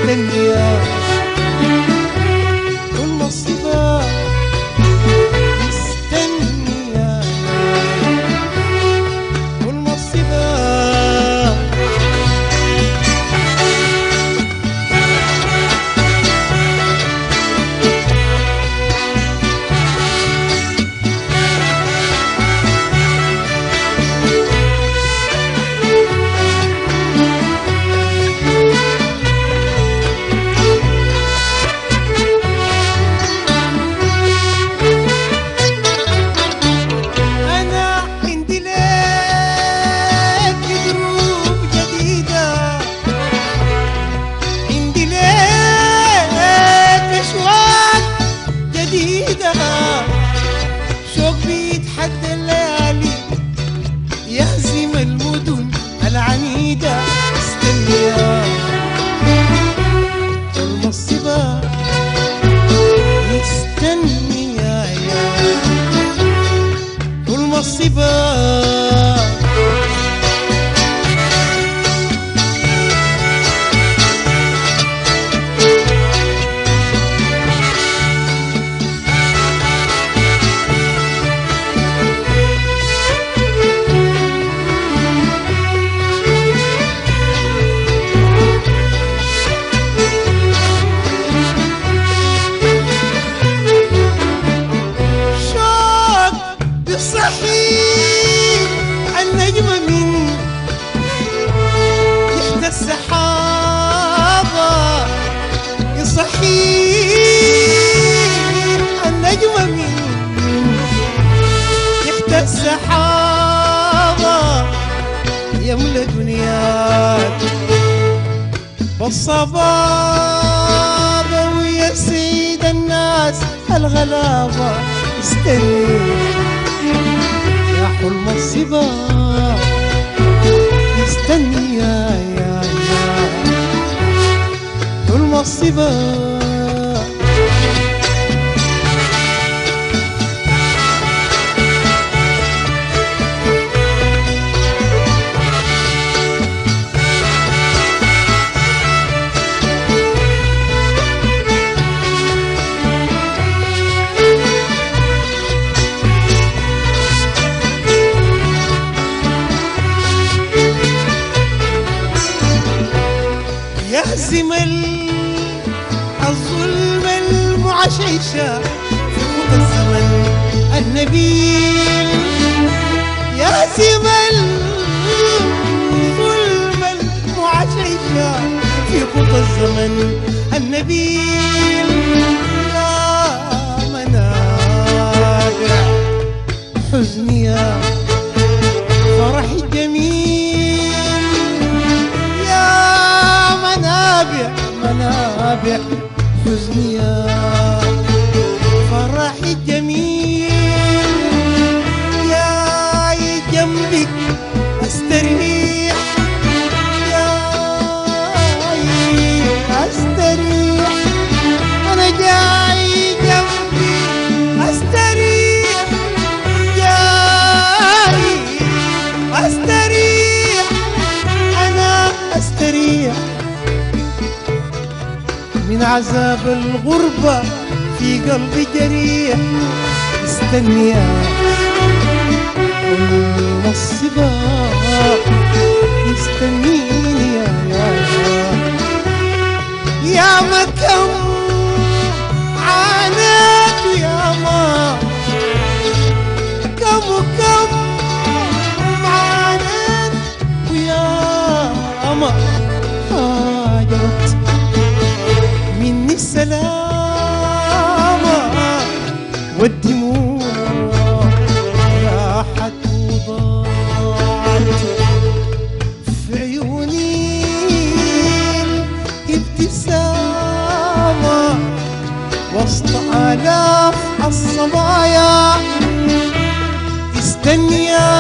مستنية والمصيبة مستنية والمصيبة شوق بيتحدى الليالي يهزم المدن العنيدة مستنية والمصيبة مستنية والمصيبة صحيح النجمة من تحت السحابة يصحيح النجمة من تحت السحابة يملى دنياك بالصبابة ويا سيد الناس الغلابة استني يا حلم الصبا استني يا حلم الصبا يهزم الظلم المعشيشة في خطى الزمن النبيل يهزم الظلم المعشيشة في خطى الزمن النبيل يا منابع حزني يا فرح جميل منابع حزني يا فرحي جميل يا جنبك استريح يا استريح انا جاي جنبي استريح جاي استريح انا استريح من عذاب الغربة في قلبي جريح مستنية والمصيبة مستنيني يا ما كم عانيت يا ما كم عانيت ويا ما هاجرت مني السلامة والدموع راحت وضاعت في عيوني الابتسامة وسط آلاف الصبايا استني يا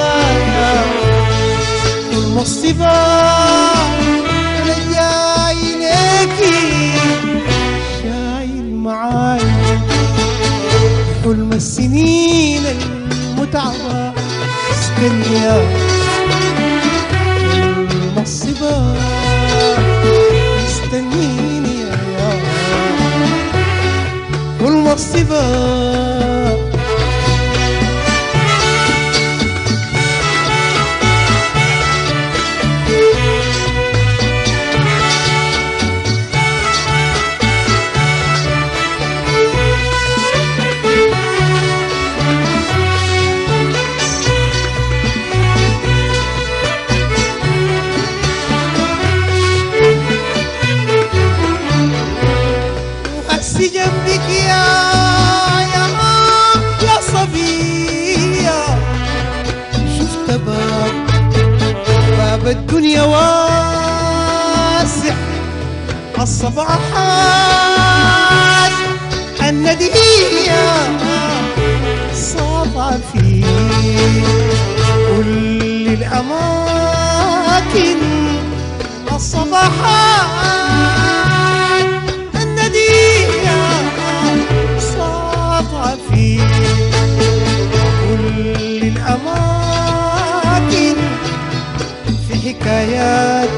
المصيبة أنا جاي ليكي شايل معاي حلم السنين المتعبة استني يا المصيبة استني المصيبة. أسي جنبك يا صبية، شفت باب الدنيا واسع، الصباحات الندية ساطعة في كل الأماكن، الصباحات الندية ساطعة في كل الأماكن، في حكايات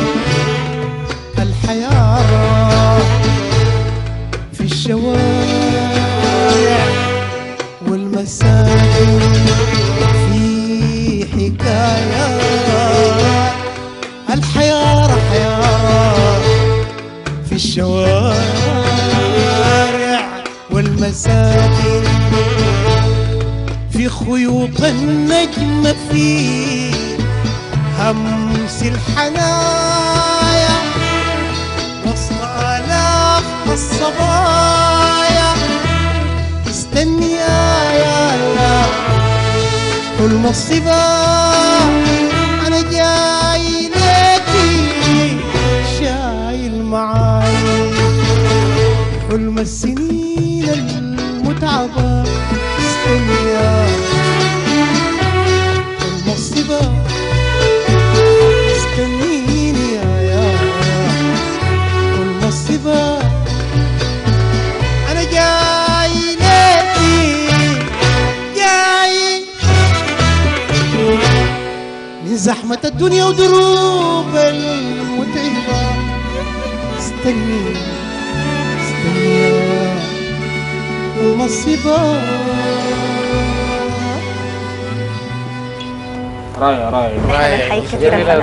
الحياة، في الشوارع والمساكن، في حكايات الحياة في الشوارع والمساكن، في خيوط النجمة، في همس الحنايا، وسط آلاف الصبايا، استني يا المصيبة، أنا جاي ليكي شايل معاي حلم السنين المتعبة، استني يا المصيبة، استنيني يا المصيبة، أنا جاي ليكي جاي من زحمة الدنيا ودروب المتعبة، استني يا المصيبة. رائع رائع رائع.